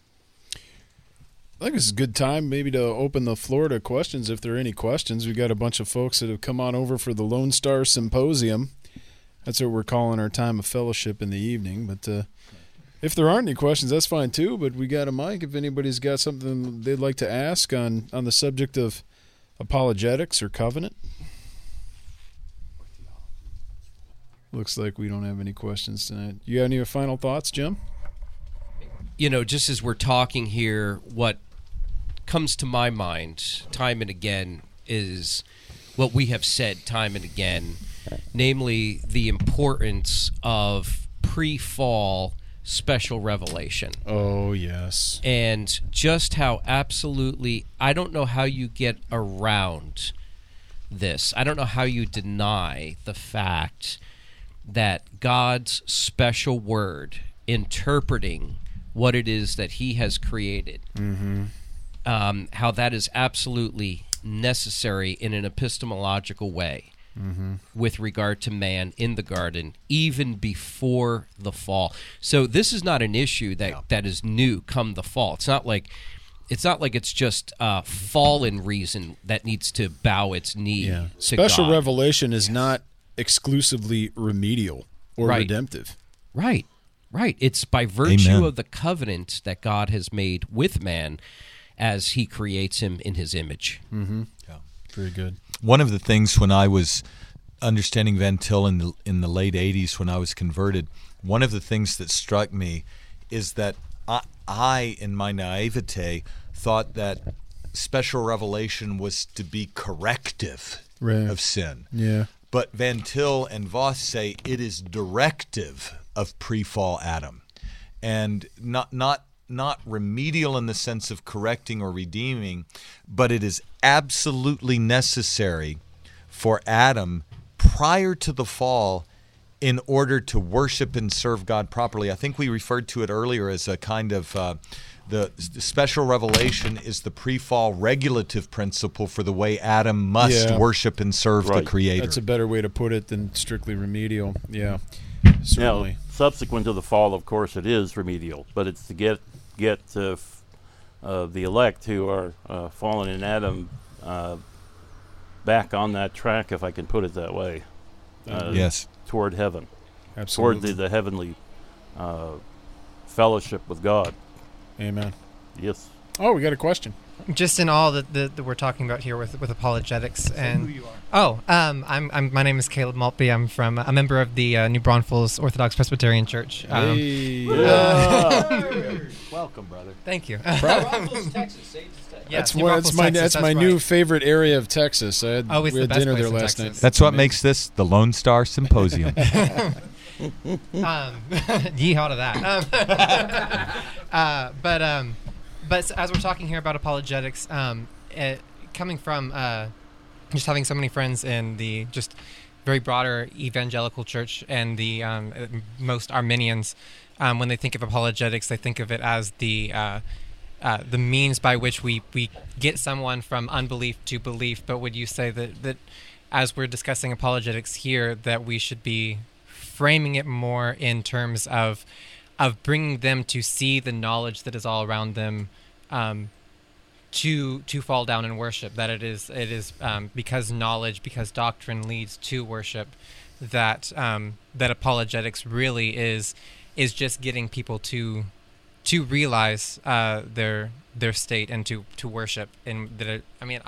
Speaker 1: I think this is a good time maybe to open the floor to questions if there are any questions. We've got a bunch of folks that have come on over for the Lone Star Symposium. That's what we're calling our time of fellowship in the evening. But if there aren't any questions, that's fine too. But we got a mic if anybody's got something they'd like to ask on the subject of apologetics or covenant. Looks like we don't have any questions tonight. You got any final thoughts, Jim?
Speaker 5: Just as we're talking here, what comes to my mind time and again is what we have said time and again, namely the importance of pre-fall special revelation.
Speaker 1: Oh, yes.
Speaker 5: And just how absolutely, I don't know how you get around this. I don't know how you deny the fact that God's special word interpreting what it is that he has created, how that is absolutely necessary in an epistemological way with regard to man in the garden, even before the fall. So this is not an issue that is new come the fall. It's not like it's just fallen reason that needs to bow its knee to
Speaker 1: Special
Speaker 5: God.
Speaker 1: revelation is not exclusively remedial or redemptive.
Speaker 5: Right. It's by virtue
Speaker 4: Amen.
Speaker 5: of the covenant that God has made with man as he creates him in his image.
Speaker 1: Very good.
Speaker 4: One of the things when I was understanding Van Til in the late 80s when I was converted, one of the things that struck me is that I in my naivete, thought that special revelation was to be corrective of sin.
Speaker 1: Yeah.
Speaker 4: But Van Til and Voss say it is directive of pre-fall Adam, and not remedial in the sense of correcting or redeeming, but it is absolutely necessary for Adam prior to the fall in order to worship and serve God properly. I think we referred to it earlier as a kind of the special revelation is the pre-fall regulative principle for the way Adam must worship and serve the Creator.
Speaker 1: That's a better way to put it than strictly remedial. Yeah, certainly.
Speaker 2: Now, subsequent to the fall, of course, it is remedial, but it's to get the elect who are fallen in Adam back on that track, if I can put it that way.
Speaker 4: Yes.
Speaker 2: Toward heaven.
Speaker 1: Absolutely.
Speaker 2: Toward the heavenly fellowship with God.
Speaker 1: Amen.
Speaker 2: Yes.
Speaker 1: Oh, we got a question.
Speaker 6: Just in all that we're talking about here with apologetics, and who you are. I'm my name is Caleb Maltby. I'm from a member of the New Braunfels Orthodox Presbyterian Church.
Speaker 4: Welcome, brother.
Speaker 6: Thank you.
Speaker 5: Braunfels, Texas.
Speaker 6: Yes,
Speaker 1: That's my new favorite area of Texas. We had
Speaker 6: the best
Speaker 1: dinner
Speaker 6: place
Speaker 1: there
Speaker 6: in
Speaker 1: last night.
Speaker 6: Texas.
Speaker 4: That's what makes this the Lone Star Symposium.
Speaker 6: Yeehaw to that. But as we're talking here about apologetics, coming from just having so many friends in the just very broader evangelical church and the most Arminians, when they think of apologetics, they think of it as the means by which we get someone from unbelief to belief. But would you say that as we're discussing apologetics here, that we should be framing it more in terms of bringing them to see the knowledge that is all around them, to fall down and worship? That it is because knowledge, because doctrine leads to worship, that apologetics really is just getting people to realize their state and to worship. And that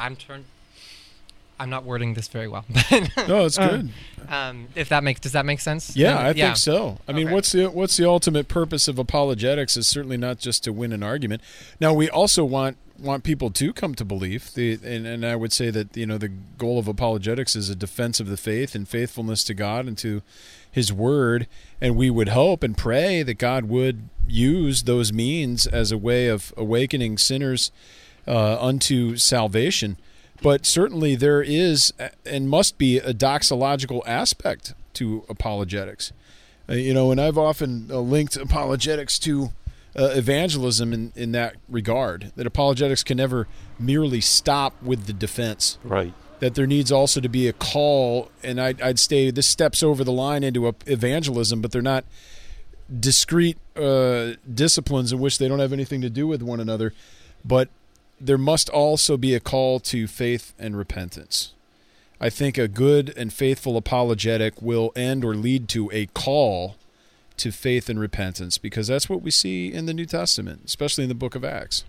Speaker 6: I'm not wording this very well.
Speaker 1: No, it's good.
Speaker 6: Does that make sense?
Speaker 1: Yeah, I think so. I mean,
Speaker 6: Okay.
Speaker 1: what's the ultimate purpose of apologetics is certainly not just to win an argument. Now, we also want people to come to belief. And I would say that, the goal of apologetics is a defense of the faith and faithfulness to God and to His Word. And we would hope and pray that God would use those means as a way of awakening sinners unto salvation. But certainly there is and must be a doxological aspect to apologetics. And I've often linked apologetics to evangelism in that regard, that apologetics can never merely stop with the defense.
Speaker 2: Right.
Speaker 1: That there needs also to be a call, and I'd say this steps over the line into evangelism, but they're not discrete disciplines in which they don't have anything to do with one another. But there must also be a call to faith and repentance. I think a good and faithful apologetic will end or lead to a call to faith and repentance, because that's what we see in the New Testament, especially in the book of Acts.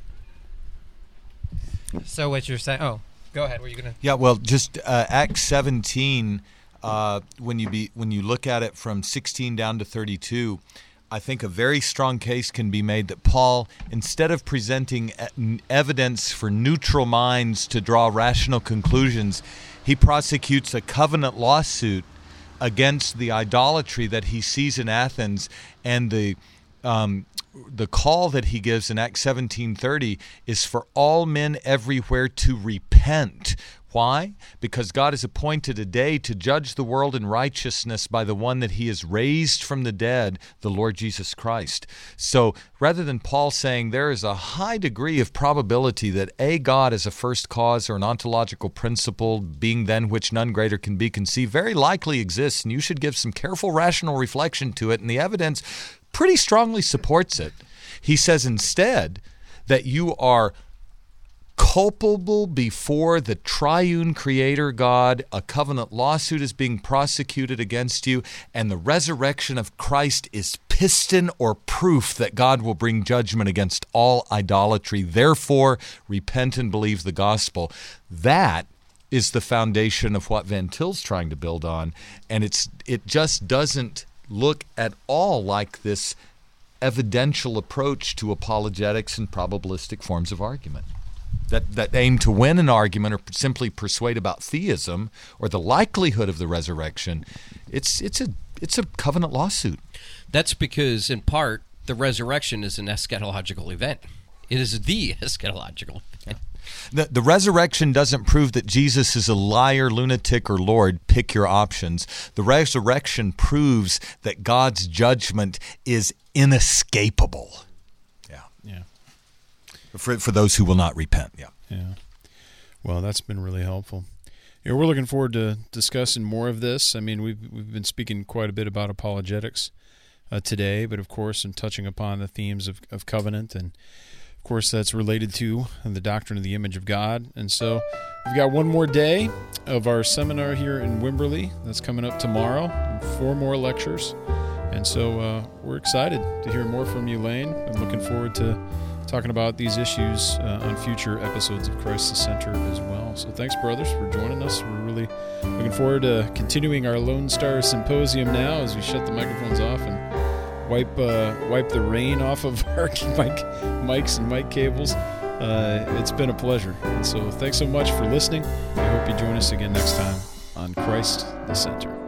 Speaker 6: So what you're saying? Oh, go ahead. Were you gonna?
Speaker 4: Yeah, well, just Acts 17, when you look at it from 16 down to 32, I think a very strong case can be made that Paul, instead of presenting evidence for neutral minds to draw rational conclusions, he prosecutes a covenant lawsuit against the idolatry that he sees in Athens, and the call that he gives in Acts 17:30 is for all men everywhere to repent. Why? Because God has appointed a day to judge the world in righteousness by the one that he has raised from the dead, the Lord Jesus Christ. So rather than Paul saying there is a high degree of probability that a God is a first cause or an ontological principle, being than which none greater can be conceived, very likely exists, and you should give some careful rational reflection to it, and the evidence pretty strongly supports it. He says instead that you are culpable before the triune creator God. A covenant lawsuit is being prosecuted against you, and the resurrection of Christ is piston or proof that God will bring judgment against all idolatry. Therefore, repent and believe the gospel. That is the foundation of what Van Til's trying to build on, and it just doesn't look at all like this evidential approach to apologetics and probabilistic forms of argument that aim to win an argument or simply persuade about theism or the likelihood of the resurrection. It's a covenant lawsuit.
Speaker 5: That's because, in part, the resurrection is an eschatological event. It is the eschatological event.
Speaker 4: The resurrection doesn't prove that Jesus is a liar, lunatic, or Lord. Pick your options. The resurrection proves that God's judgment is inescapable.
Speaker 1: Yeah.
Speaker 4: For those who will not repent.
Speaker 1: Yeah. Well, that's been really helpful. We're looking forward to discussing more of this. I mean, we've been speaking quite a bit about apologetics today, but of course, and touching upon the themes of covenant, and of course, that's related to the doctrine of the image of God. And so, we've got one more day of our seminar here in Wimberley that's coming up tomorrow, and 4 more lectures. And so, we're excited to hear more from you, Lane. I'm looking forward to talking about these issues on future episodes of Christ the Center as well. So thanks, brothers, for joining us. We're really looking forward to continuing our Lone Star Symposium now as we shut the microphones off and wipe the rain off of our mics and mic cables. It's been a pleasure. And so thanks so much for listening. I hope you join us again next time on Christ the Center.